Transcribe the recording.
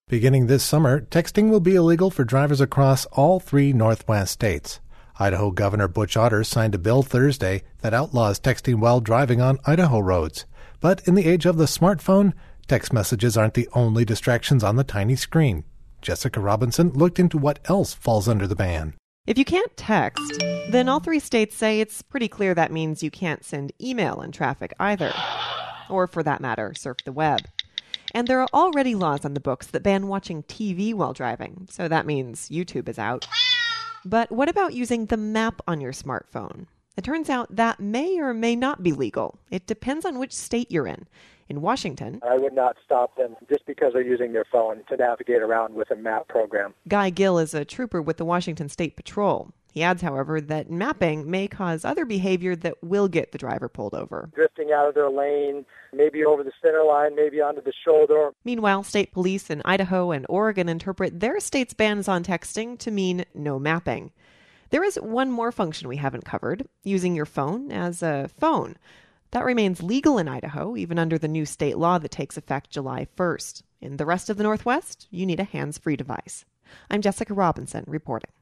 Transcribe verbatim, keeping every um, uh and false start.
Beginning this summer, texting will be illegal for drivers across all three Northwest states. Idaho Governor Butch Otter signed a bill Thursday that outlaws texting while driving on Idaho roads. But in the age of the smartphone, text messages aren't the only distractions on the tiny screen. Jessica Robinson looked into what else falls under the ban. If you can't text, then all three states say it's pretty clear that means you can't send email in traffic either. Or, for that matter, surf the web. And there are already laws on the books that ban watching T V while driving, so that means YouTube is out. But what about using the map on your smartphone? It turns out that may or may not be legal. It depends on which state you're in. In Washington, I would not stop them just because they're using their phone to navigate around with a map program. Guy Gill is a trooper with the Washington State Patrol. He adds, however, that mapping may cause other behavior that will get the driver pulled over. Drifting out of their lane, maybe over the center line, maybe onto the shoulder. Meanwhile, state police in Idaho and Oregon interpret their state's bans on texting to mean no mapping. There is one more function we haven't covered, using your phone as a phone. That remains legal in Idaho, even under the new state law that takes effect July first. In the rest of the Northwest, you need a hands-free device. I'm Jessica Robinson, reporting.